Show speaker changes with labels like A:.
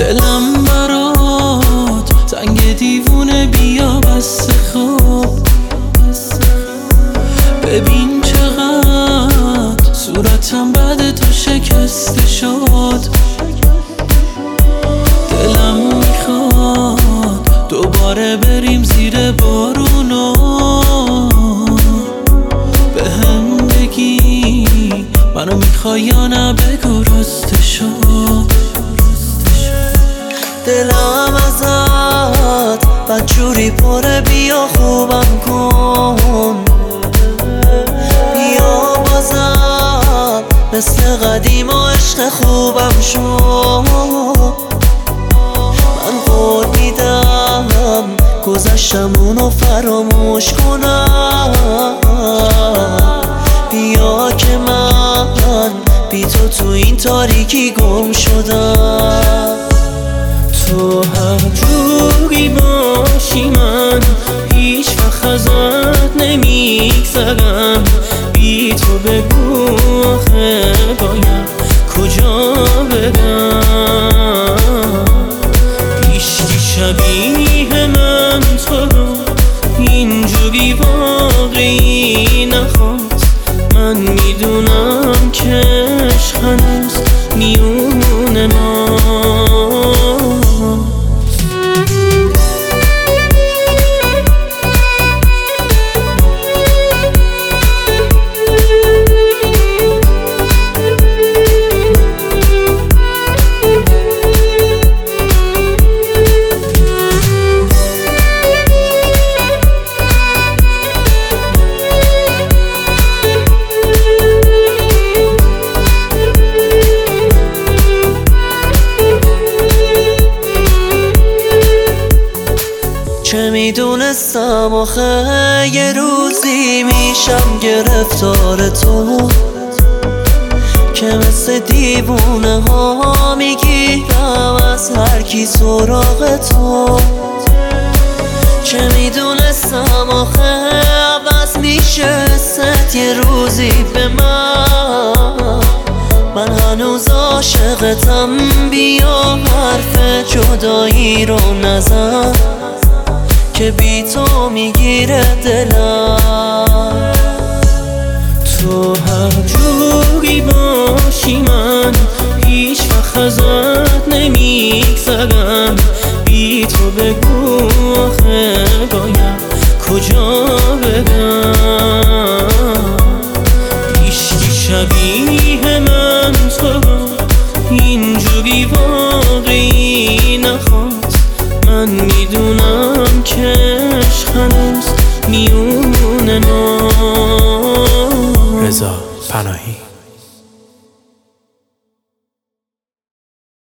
A: دلم برات تنگ دیوونه، بیا بسته خواب. ببین چقدر صورتم بعد تو شکسته شد. دلم میخواد دوباره بریم زیر بارونا، بهم بگی منو میخوای یا نه، بگو راسته شد.
B: دلم ازت بدجوری پره، بیا خوبم کن. بیا بازم مثل قدیم و عشق خوبم شو. من قول میدم گذشتمونو فراموش کنم. بیا که من بی تو این تاریکی گم شدم.
A: تو هر جوری باشی من هیچ وقت ازت نمیگذرم. بی تو بگو آخه باید کجا برم. هیچکی شبیه من تو رو اینجوری واقعی نخواست. من میدونم که عشق هنوز میونه ما.
B: چه میدونستم آخه یه روزی میشم گرفتار تو، که مثل دیوونه ها میگیرم از هر کی سراغ تو. چه میدونستم آخه عوض میشه ست یه روزی به من هنوز عاشقتم. بیا حرف جدایی رو نزن که بی تو میگیره دلم.
A: تو هر جوری باشی من هیچ وقت ازت نمیگذرم. بی تو بگو آخه باید کجا برم. هیچکی شبیه من تو رو اینجوری واقعی نخواست. من میدونم که عشق هنوز میونه ما.
C: رضا پناهی.